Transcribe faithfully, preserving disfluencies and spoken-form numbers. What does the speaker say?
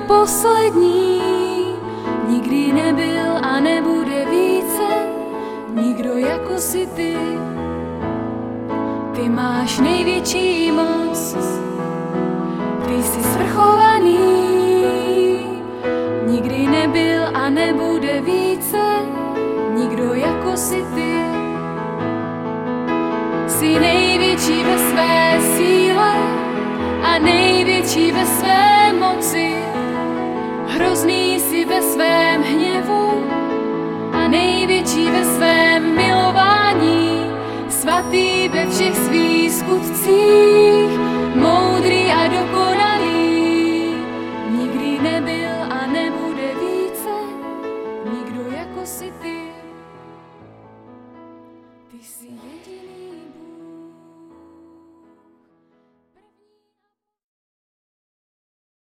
poslední, nikdy nebyl a nebude více nikdo jako si ty. Ty máš největší moc, ty jsi svrchovaný, nikdy nebyl a nebude více nikdo jako si ty. Jsi největší ve své síle a největší ve své moci, hrozný jsi ve svém hněvu a největší ve svém milování, svatý ve všech svých skutcích, moudrý a dokonalý, nikdy nebyl a nebude více nikdo jako si ty. Ty jsi